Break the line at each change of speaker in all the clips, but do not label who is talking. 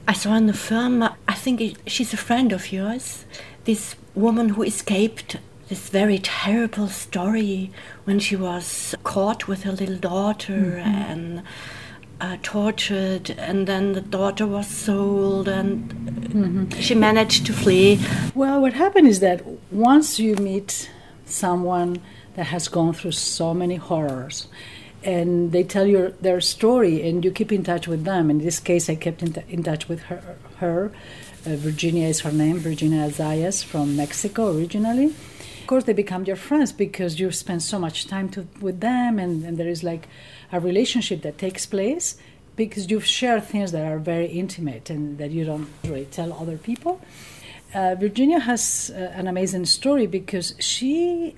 I saw in the film, I think she's a friend of yours, this woman who escaped this very terrible story when she was caught with her little daughter and tortured, and then the daughter was sold and she managed to flee.
Well, what happened is that once you meet someone that has gone through so many horrors, and they tell you their story, and you keep in touch with them. In this case, I kept in touch with her. Virginia is her name, Virginia Zayas from Mexico originally. Of course, they become your friends because you spend so much time with them, and there is like a relationship that takes place because you've shared things that are very intimate and that you don't really tell other people. Virginia has an amazing story because she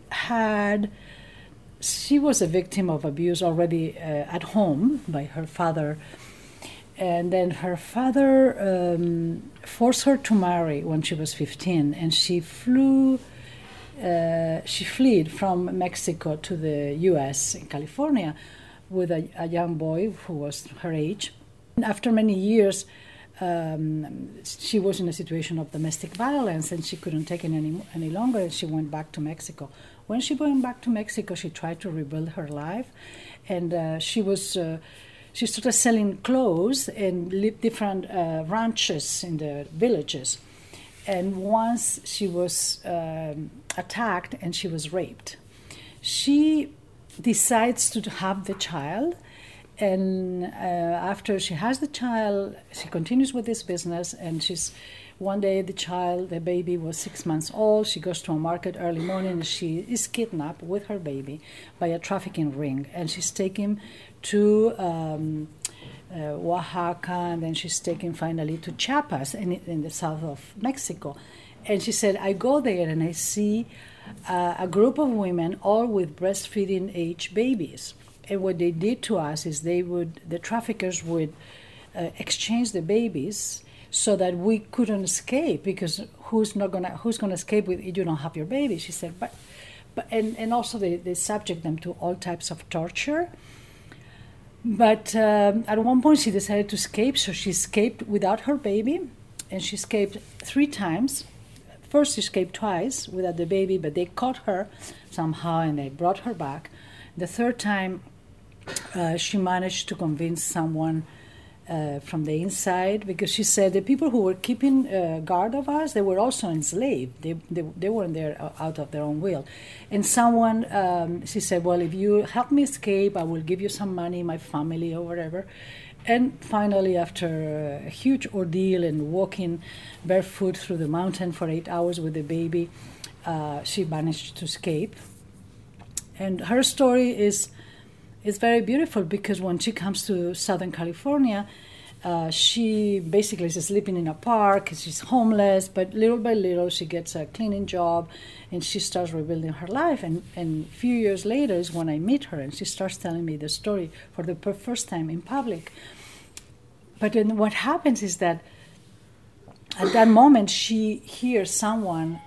was a victim of abuse already at home by her father. And then her father forced her to marry when she was 15, and she fled from Mexico to the U.S. in California with a young boy who was her age. And after many years, she was in a situation of domestic violence, and she couldn't take it any longer, and she went back to Mexico. When she went back to Mexico, she tried to rebuild her life, and she started selling clothes and different ranches in the villages. And once she was attacked and she was raped. She decides to have the child, and after she has the child, she continues with this business, and one day the baby was 6 months old. She goes to a market early morning, and she is kidnapped with her baby by a trafficking ring, and she's taken to Oaxaca, and then she's taken finally to Chiapas in the south of Mexico. And she said, I go there and I see a group of women all with breastfeeding age babies. And what they did to us is the traffickers would exchange the babies so that we couldn't escape, because who's gonna escape with you don't have your baby? She said, but and also they subject them to all types of torture. But at one point she decided to escape, so she escaped without her baby, and she escaped 3 times. First she escaped twice without the baby, but they caught her somehow and they brought her back. The third time she managed to convince someone from the inside, because she said the people who were keeping guard of us, they were also enslaved. They weren't there out of their own will. And someone, she said, well, if you help me escape, I will give you some money, my family or whatever. And finally, after a huge ordeal and walking barefoot through the mountain for 8 hours with the baby, she managed to escape. And her story is very beautiful, because when she comes to Southern California, she basically is sleeping in a park. She's homeless, but little by little she gets a cleaning job, and she starts rebuilding her life. And a few years later is when I meet her, and she starts telling me the story for the first time in public. But then what happens is that at that moment she hears someone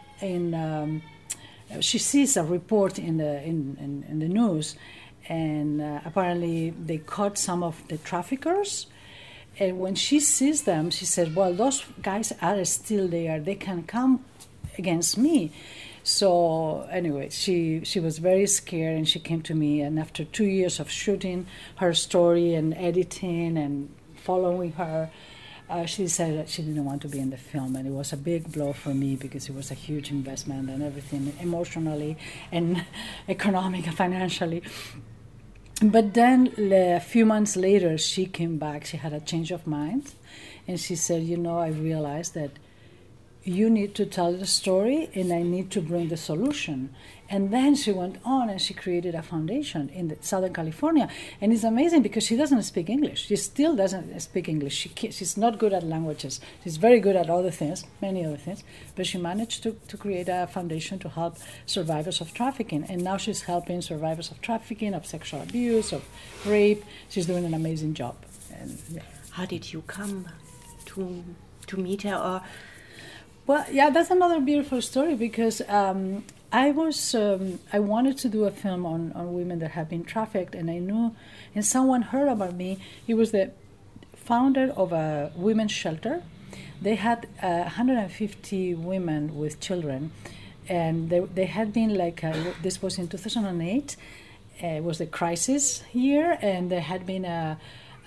she sees a report in the news. And apparently they caught some of the traffickers. And when she sees them, she said, well, those guys are still there. They can come against me. So anyway, she was very scared, and she came to me. And after 2 years of shooting her story and editing and following her, she said that she didn't want to be in the film. And it was a big blow for me, because it was a huge investment and everything, emotionally and economic and financially. But then a few months later, she came back. She had a change of mind, and she said, I realized that you need to tell the story, and I need to bring the solution. And then she went on, and she created a foundation in Southern California. And it's amazing, because she doesn't speak English. She still doesn't speak English. She's not good at languages. She's very good at other things, many other things. But she managed to create a foundation to help survivors of trafficking. And now she's helping survivors of trafficking, of sexual abuse, of rape. She's doing an amazing job. And, yeah.
How did you come to meet her? Or
well, yeah, that's another beautiful story, because I wanted to do a film on women that have been trafficked, and I knew, and someone heard about me. It was the founder of a women's shelter. They had 150 women with children, and they had been this was in 2008. It was the crisis year, and there had been a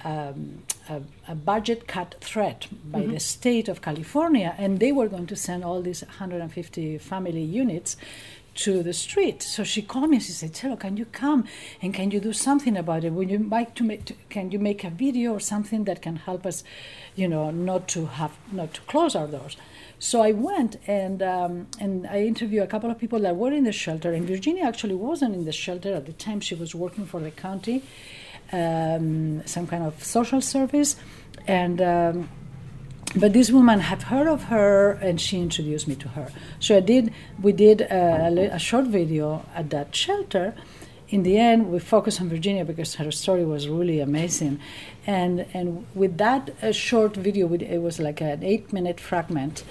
budget cut threat by the state of California, and they were going to send all these 150 family units to the street. So she called me and she said, "Chelo, can you come and can you do something about it? Would you like to can you make a video or something that can help us, not to close our doors?" So I went and I interviewed a couple of people that were in the shelter. And Virginia actually wasn't in the shelter at the time. She was working for the county, some kind of social service, and. But this woman had heard of her, and she introduced me to her. So we did a short video at that shelter. In the end, we focused on Virginia because her story was really amazing. And with that short video, it was like an 8-minute fragment.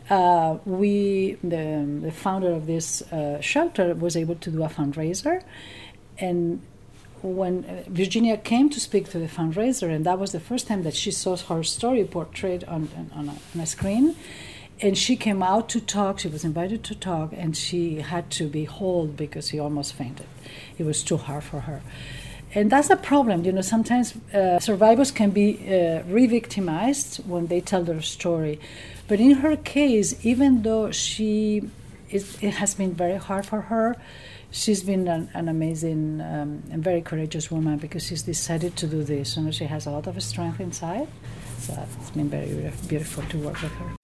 The founder of this shelter was able to do a fundraiser. And when Virginia came to speak to the fundraiser, and that was the first time that she saw her story portrayed on a screen, and she came out to talk. She was invited to talk, and she had to be held because she almost fainted. It was too hard for her. And that's a problem. Sometimes survivors can be re-victimized when they tell their story. But in her case, even though it has been very hard for her, she's been an amazing and very courageous woman because she's decided to do this. She has a lot of strength inside. So it's been very beautiful to work with her.